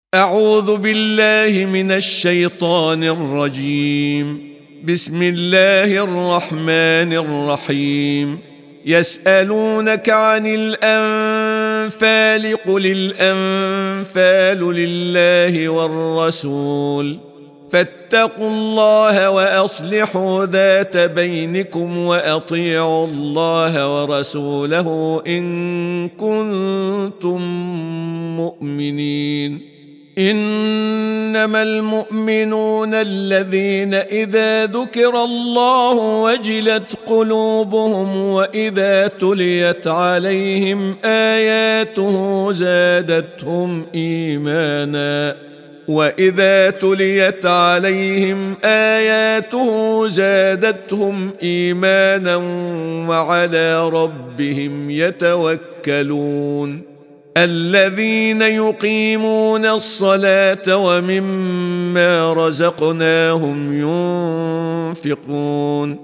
أعوذ بالله من الشيطان الرجيم. بسم الله الرحمن الرحيم. يسألونك عن الأنفال قل الأنفال لله والرسول فاتقوا الله وأصلحوا ذات بينكم وأطيعوا الله ورسوله إن كنتم مؤمنين. إنما المؤمنون الذين إذا ذكر الله وجلت قلوبهم وإذا تليت عليهم آياته زادتهم إيمانا وعلى ربهم يتوكلون. الذين يقيمون الصلاة ومما رزقناهم ينفقون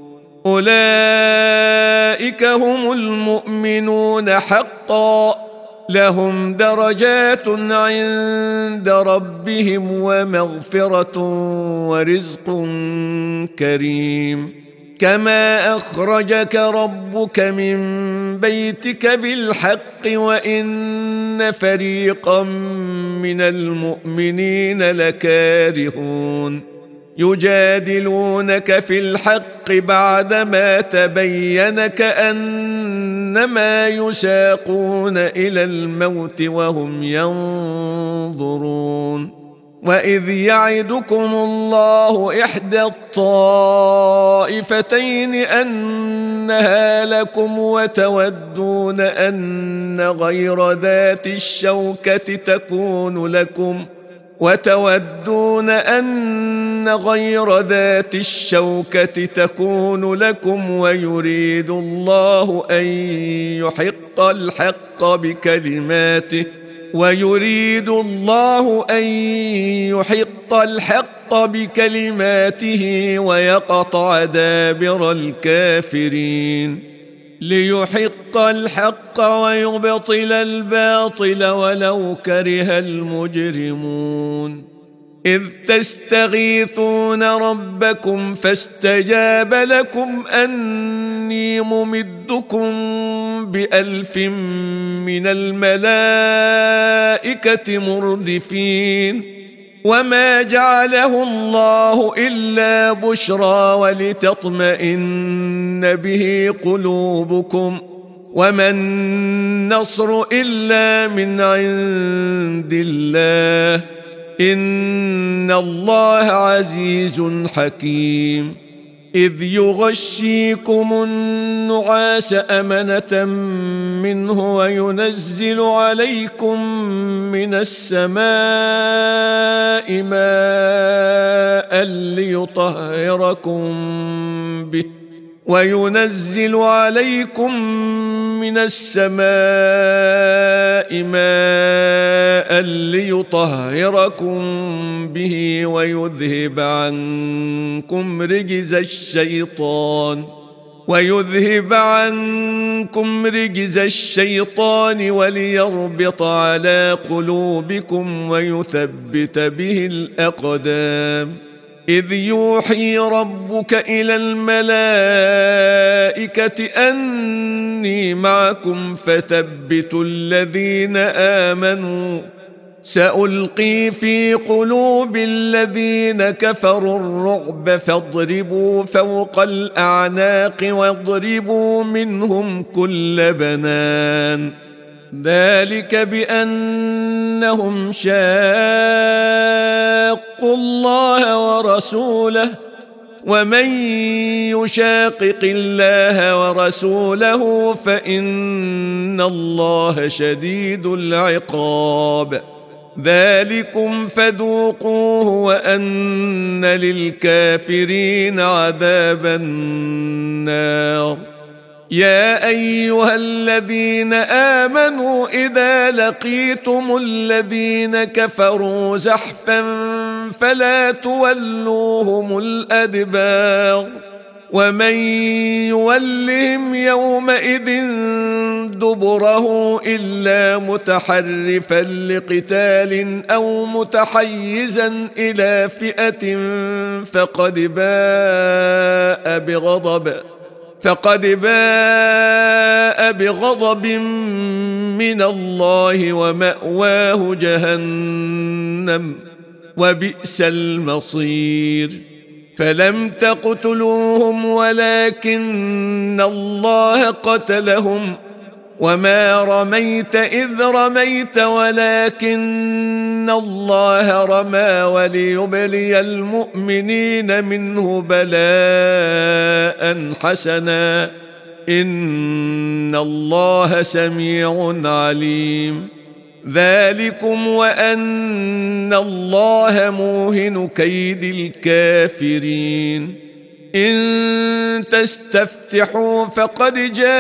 أولئك هم المؤمنون حقا لهم درجات عند ربهم ومغفرة ورزق كريم. كما أخرجك ربك من بيتك بالحق وإن فريقا من المؤمنين لكارهون يجادلونك في الحق بعدما تبين كأنما يساقون إلى الموت وهم ينظرون. وإذ يعدكم الله إحدى الطائفتين أنها لكم وتودون أن غير ذات الشوكة تكون لكم ويريد الله أن يحق الحق بكلماته ويقطع دابر الكافرين. ليحق الحق ويبطل الباطل ولو كره المجرمون. إذ تستغيثون ربكم فاستجاب لكم أني ممدكم ب1000 من الملائكة مردفين. وما جعله الله إلا بشرى ولتطمئن به قلوبكم وما النصر إلا من عند الله إن الله عزيز حكيم. إذ يغشيكم النعاس أمنة منه وينزل عليكم من السماء ماء ليطهركم به ويذهب عنكم رجز الشيطان وليربط على قلوبكم ويثبت به الأقدام. إذ يوحي ربك إلى الملائكة أني معكم فثبتوا الذين آمنوا سألقي في قلوب الذين كفروا الرعب فاضربوا فوق الأعناق واضربوا منهم كل بنان. ذلك بأنهم شاقوا الله ورسوله ومن يشاقق الله ورسوله فإن الله شديد العقاب. ذلكم فذوقوه وأن للكافرين عذاب النار. يا أيها الذين آمنوا إذا لقيتم الذين كفروا زحفا فلا تولوهم الأدبار ومن يولهم يومئذ دبره إلا متحرفا لقتال أو متحيزا إلى فئة فقد باء بغضب من الله ومأواه جهنم وبئس المصير. فلم تقتلوهم ولكن الله قتلهم وما رميت إذ رميت ولكن الله رمى وليبلي المؤمنين منه بلاء حسنا إن الله سميع عليم. ذلكم وأن الله موهن كيد الكافرين. إن تستفتحوا فقد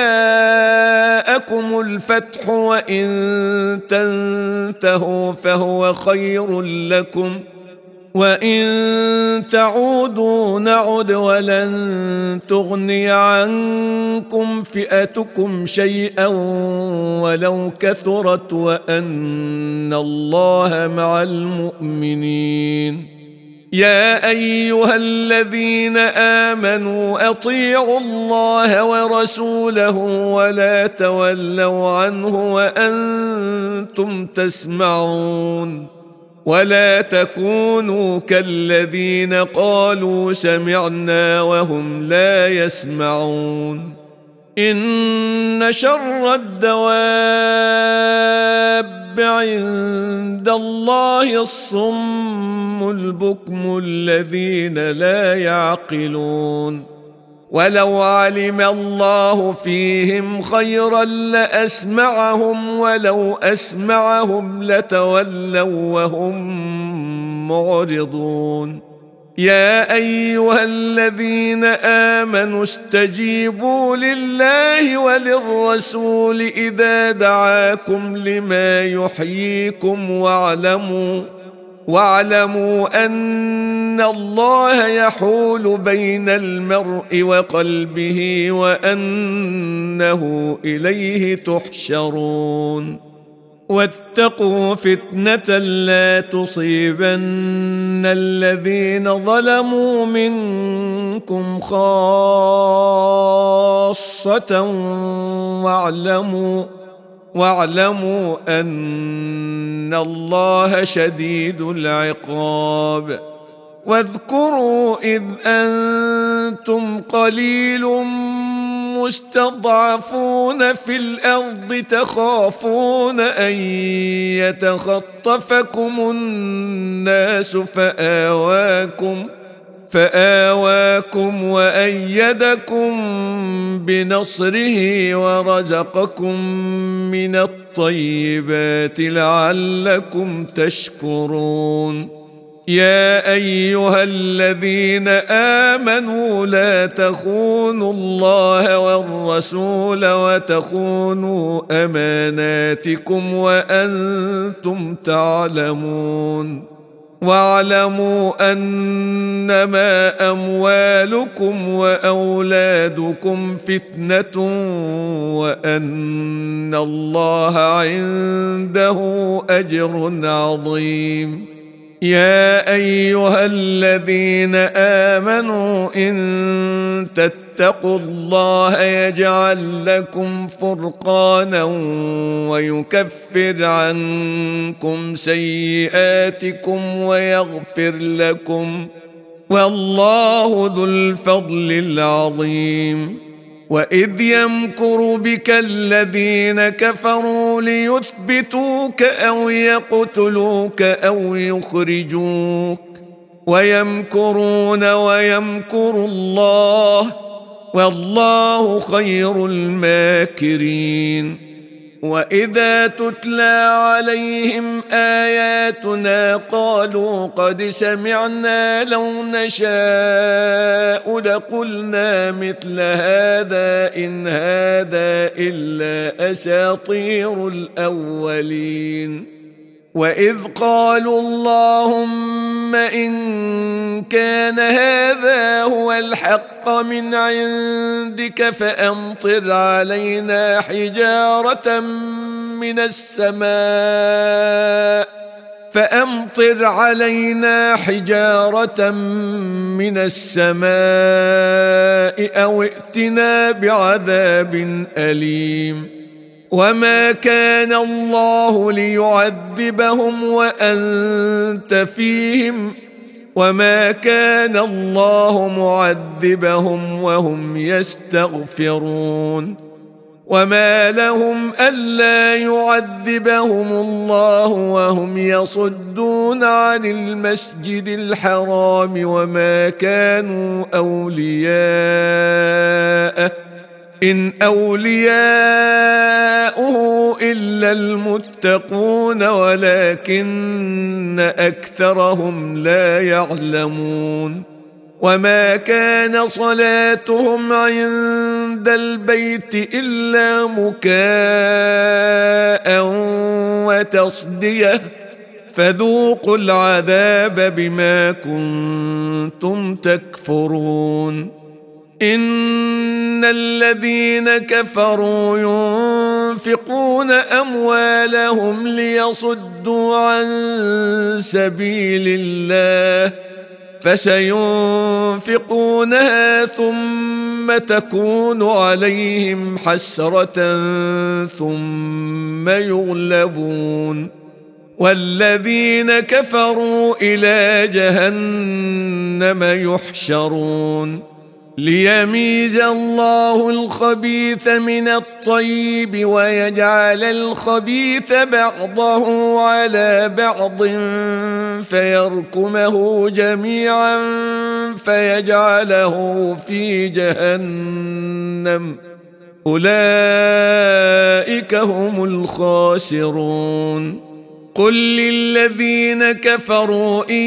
جاءكم الفتح وإن تنتهوا فهو خير لكم وإن تعودوا نعد ولن تغني عنكم فئتكم شيئا ولو كثرت وأن الله مع المؤمنين. يا أيها الذين آمنوا أطيعوا الله ورسوله ولا تولوا عنه وأنتم تسمعون. ولا تكونوا كالذين قالوا سمعنا وهم لا يسمعون. إن شر الدواب عند الله الصم البكم الذين لا يعقلون. ولو علم الله فيهم خيرا لأسمعهم ولو أسمعهم لتولوا وهم معرضون. يا أيها الذين آمنوا استجيبوا لله وللرسول إذا دعاكم لما يحييكم واعلموا أن الله يحول بين المرء وقلبه وأنه إليه تحشرون. واتقوا فتنة لا تصيبن الذين ظلموا منكم خاصة واعلموا أن الله شديد العقاب. واذكروا إذ أنتم قليل مستضعفون في الأرض تخافون أن يتخطفكم الناس فآواكم وأيدكم بنصره ورزقكم من الطيبات لعلكم تشكرون. يا أيها الذين آمنوا لا تخونوا الله والرسول وتخونوا أماناتكم وأنتم تعلمون. واعلموا أنما أموالكم وأولادكم فتنة وأن الله عنده أجر عظيم. يا أيها الذين آمنوا إن تتقوا الله يجعل لكم فرقانا ويكفر عنكم سيئاتكم ويغفر لكم والله ذو الفضل العظيم. وإذ يمكر بك الذين كفروا ليثبتوك أو يقتلوك أو يخرجوك ويمكرون ويمكر الله والله خير الماكرين. وإذا تتلى عليهم آياتنا قالوا قد سمعنا لو نشاء لقلنا مثل هذا إن هذا إلا أساطير الأولين. وإذ قالوا اللهم إن كان هذا هو الحق من عندك فأمطر علينا حجارة من السماء أو ائتنا بعذاب أليم وما كان الله ليعذبهم وأنت فيهم وما كان الله معذبهم وهم يستغفرون وما لهم ألا يعذبهم الله وهم يصدون عن المسجد الحرام وما كانوا أولياءه إن أولياؤه إلا المتقون ولكن أكثرهم لا يعلمون وما كان صلاتهم عند البيت إلا مكاء وتصدية فذوقوا العذاب بما كنتم تكفرون إن الذين كفروا ينفقون أموالهم ليصدوا عن سبيل الله فسينفقونها ثم تكون عليهم حسرة ثم يغلبون والذين كفروا إلى جهنم يحشرون ليميز الله الخبيث من الطيب ويجعل الخبيث بعضه على بعض فيركمه جميعا فيجعله في جهنم أولئك هم الخاسرون قل للذين كفروا إن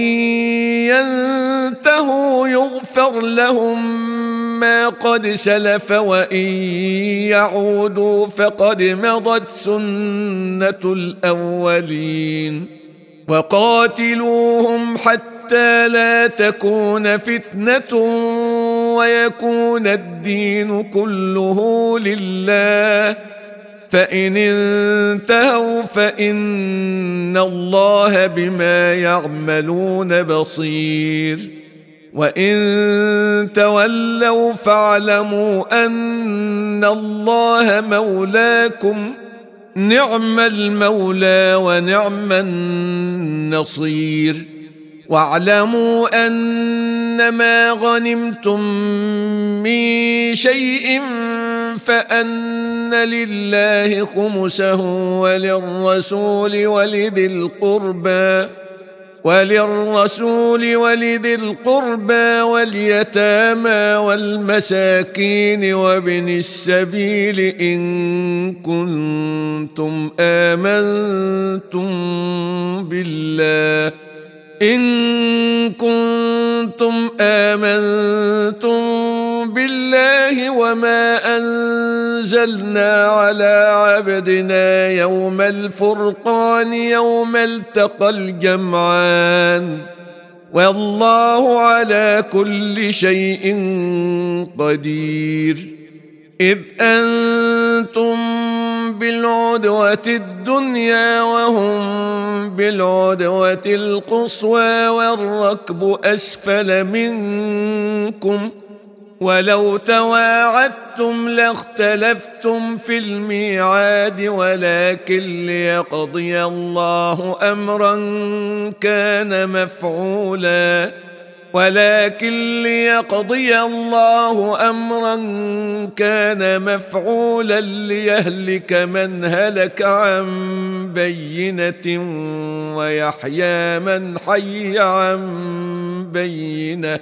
ينتهوا يغفر لهم ما قد سلف وإن يعودوا فقد مضت سنة الأولين وقاتلوهم حتى لا تكون فتنة ويكون الدين كله لله فإن انتهوا فإن الله بما يعملون بصير وإن تولوا فاعلموا أن الله مولاكم نعم المولى ونعم النصير واعلموا أنما غنمتم من شيء فأن لله خمسه وللرسول ولذي القربى واليتامى والمساكين وابن السبيل إن كنتم آمنتم بالله وما أنزلنا على عبدنا يوم الفرقان يوم التقى الجمعان والله على كل شيء قدير إذ أنتم بالعدوة الدنيا وهم بالعدوة القصوى والركب أسفل منكم ولو تواعدتم لاختلفتم في الميعاد ولكن ليقضي الله أمرا كان مفعولا ليهلك من هلك عن بينة ويحيى من حي عن بينة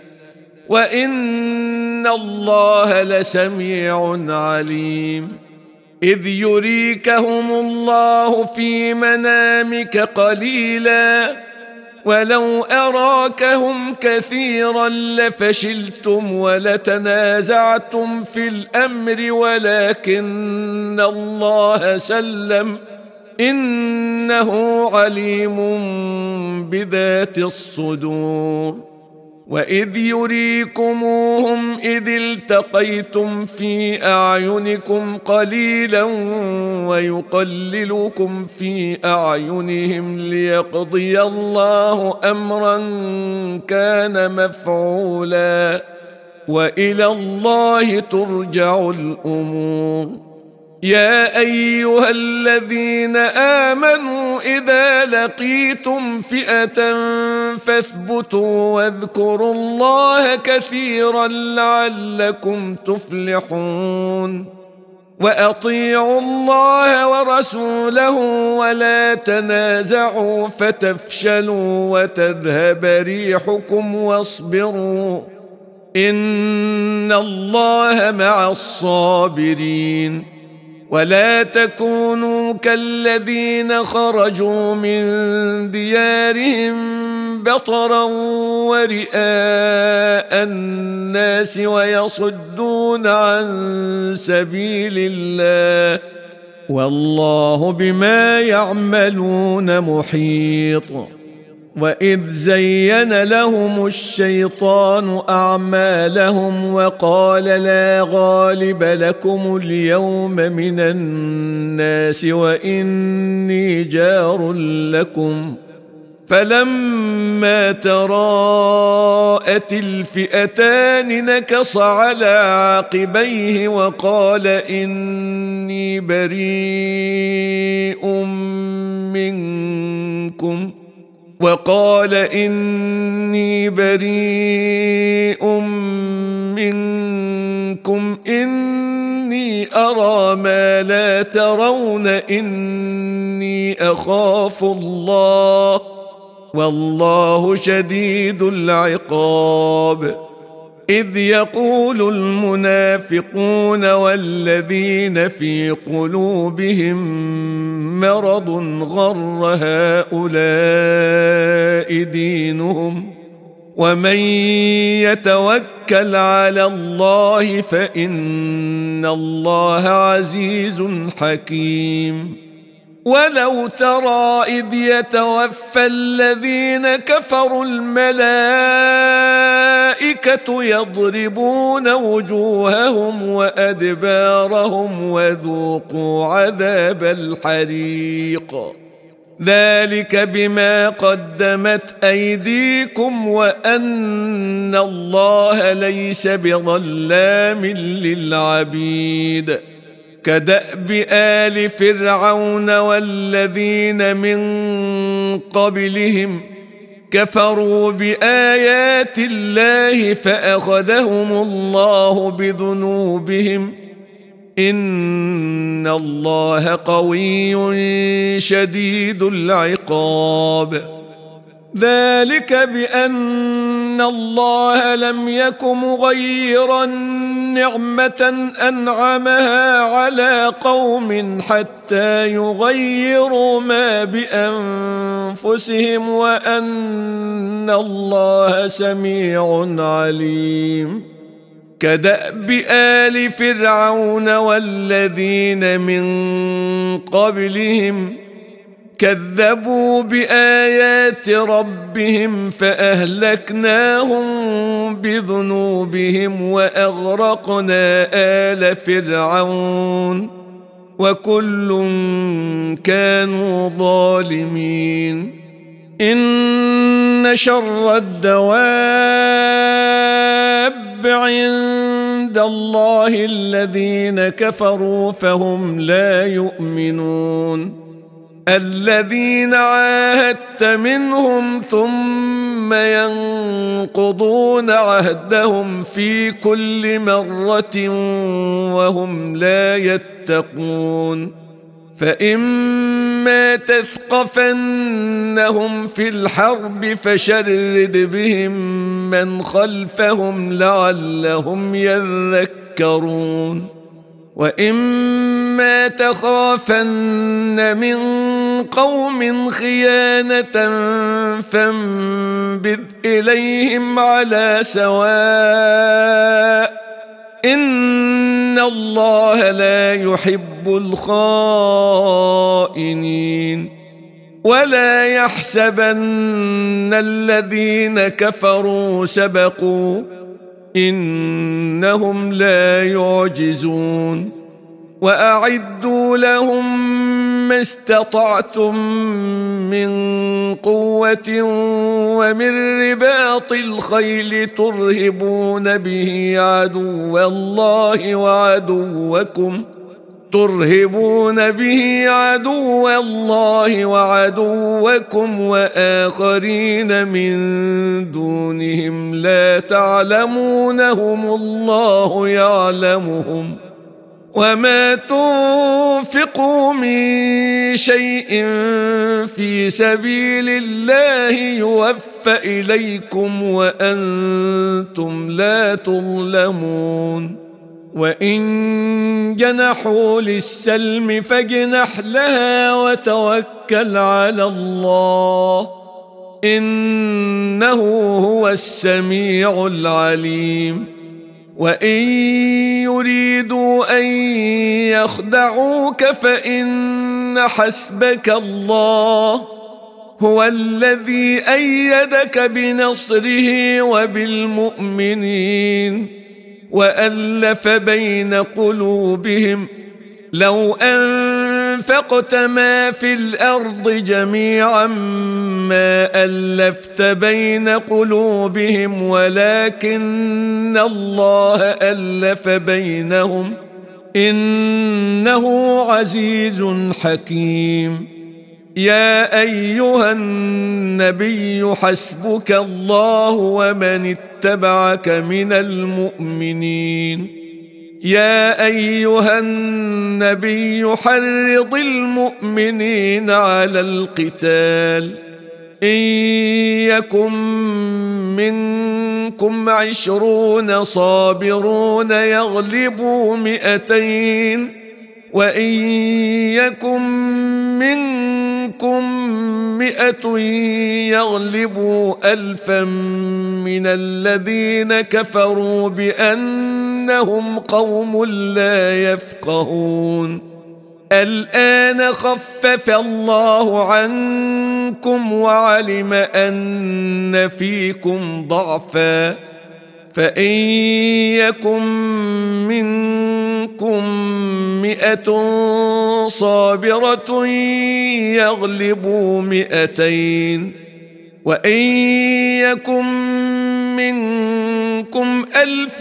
وإن الله لسميع عليم إذ يريكهم الله في منامك قليلا ولو أراكهم كثيرا لفشلتم ولتنازعتم في الأمر ولكن الله سلم إنه عليم بذات الصدور. وإذ يريكموهم إذ التقيتم في أعينكم قليلا ويقللكم في أعينهم ليقضي الله أمرا كان مفعولا وإلى الله ترجع الأمور. يا أيها الذين آمنوا إذا لقيتم فئة فاثبتوا واذكروا الله كثيرا لعلكم تفلحون. وأطيعوا الله ورسوله ولا تنازعوا فتفشلوا وتذهب ريحكم واصبروا إن الله مع الصابرين. ولا تكونوا كالذين خرجوا من ديارهم بطرا ورئاء الناس ويصدون عن سبيل الله والله بما يعملون محيط. وإذ زين لهم الشيطان أعمالهم وقال لا غالب لكم اليوم من الناس وإني جار لكم فلما تراءت الفئتان نكص على عقبيه وقال إني بريء منكم إني أرى ما لا ترون إني أخاف الله والله شديد العقاب. إذ يقول المنافقون والذين في قلوبهم مرض غر هؤلاء دينهم ومن يتوكل على الله فإن الله عزيز حكيم. ولو ترى إذ يتوفى الذين كفروا الملائكة يضربون وجوههم وأدبارهم وذوقوا عذاب الحريق ذلك بما قدمت أيديكم وأن الله ليس بظلام للعبيد. كدأب آل فرعون والذين من قبلهم كفروا بآيات الله فأخذهم الله بذنوبهم إن الله قوي شديد العقاب. ذلك بأن الله لم يك مغيرا نعمة أنعمها على قوم حتى يغيروا ما بأنفسهم وأن الله سميع عليم. كدأب آل فرعون والذين من قبلهم كذبوا بآيات ربهم فأهلكناهم بذنوبهم وأغرقنا آل فرعون وكل كانوا ظالمين. إن شر الدواب عند الله الذين كفروا فهم لا يؤمنون. الذين عاهدت منهم ثم ينقضون عهدهم في كل مرة وهم لا يتقون. فإما تثقفنهم في الحرب فشرد بهم من خلفهم لعلهم يذكرون. وإما تخافن من قوم خيانة فانبذ إليهم على سواء إن الله لا يحب الخائنين ولا يحسبن الذين كفروا سبقوا إنهم لا يعجزون وأعدوا لهم ما استطعتم من قوة ومن رباط الخيل ترهبون به عدو الله وعدوكم وآخرين من دونهم لا تعلمونهم الله يعلمهم وما تنفقوا من شيء في سبيل الله يوفى إليكم وأنتم لا تظلمون وإن جنحوا للسلم فاجنح لها وتوكل على الله إنه هو السميع العليم وإن يريدوا أن يخدعوك فإن حسبك الله هو الذي أيدك بنصره وبالمؤمنين وألف بين قلوبهم لو أنفقت ما في الأرض جميعا ما ألفت بين قلوبهم ولكن الله ألف بينهم إنه عزيز حكيم يا أيها النبي حسبك الله ومن اتبعك من المؤمنين يا أيها النبي حرض المؤمنين على القتال إن يكن منكم 20 صابرون يغلبوا 200 وإن يكن منكم 100 يغلبوا 1000 من الذين كفروا بأنهم قوم لا يفقهون الآن خفف الله عنكم وعلم أن فيكم ضعفا فإن يكن منكم 100 صابرة يغلبوا 200 وإن يكن منكم 1000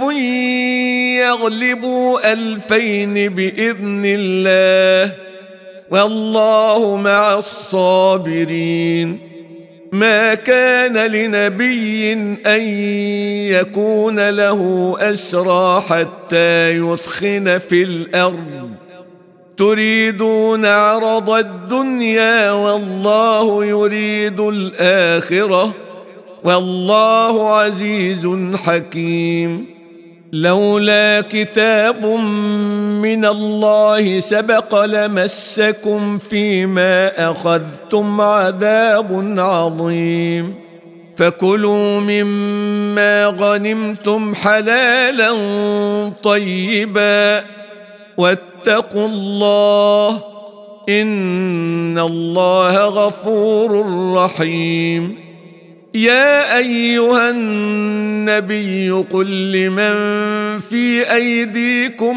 يغلبوا 2000 بإذن الله والله مع الصابرين ما كان لنبي أن يكون له أسرى حتى يثخن في الأرض تريدون عرض الدنيا والله يريد الآخرة والله عزيز حكيم لولا كتاب من الله سبق لمسكم فيما أخذتم عذاب عظيم فكلوا مما غنمتم حلالا طيبا واتقوا الله إن الله غفور رحيم يا أيها النبي قل لمن في أيديكم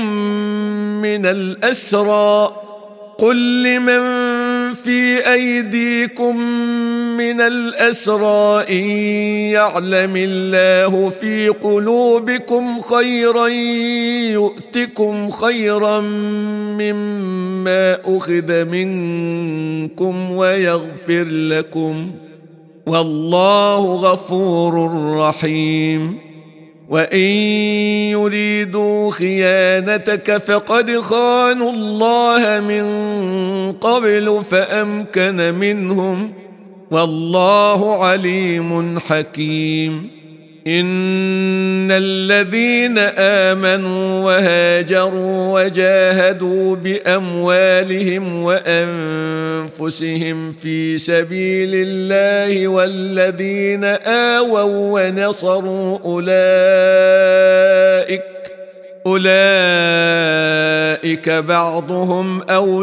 من الأسرى إن يعلم الله في قلوبكم خيرا يؤتكم خيرا مما أخذ منكم ويغفر لكم والله غفور رحيم وإن يريدوا خيانتك فقد خانوا الله من قبل فأمكن منهم والله عليم حكيم إن الذين آمنوا وهاجروا وجاهدوا بأموالهم وأنفسهم في سبيل الله والذين آووا ونصروا أولئك بعضهم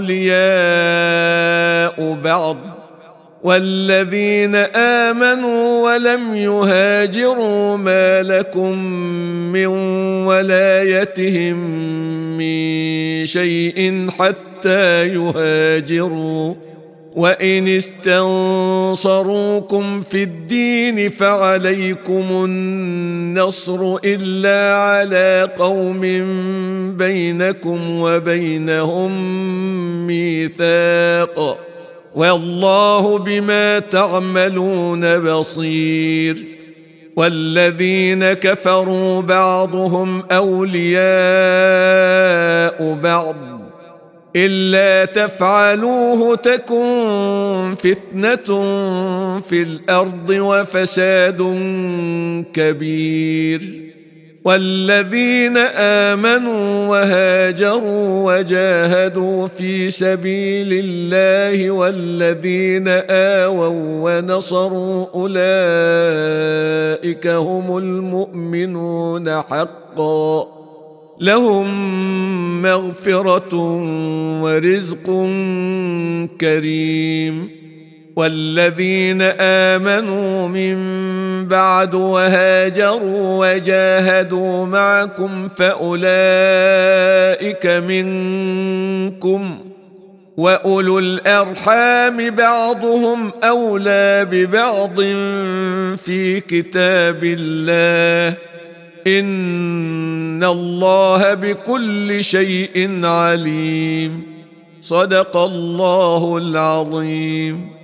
أولياء بعض والذين آمنوا ولم يهاجروا ما لكم من ولايتهم من شيء حتى يهاجروا وإن استنصروكم في الدين فعليكم النصر إلا على قوم بينكم وبينهم ميثاق والله بما تعملون بصير والذين كفروا بعضهم أولياء بعض إلا تفعلوه تكن فتنة في الأرض وفساد كبير والذين آمنوا وهاجروا وجاهدوا في سبيل الله والذين آووا ونصروا أولئك هم المؤمنون حقا لهم مغفرة ورزق كريم والذين آمنوا من بعد وهاجروا وجاهدوا معكم فأولئك منكم وأولو الأرحام بعضهم أولى ببعض في كتاب الله إن الله بكل شيء عليم صدق الله العظيم.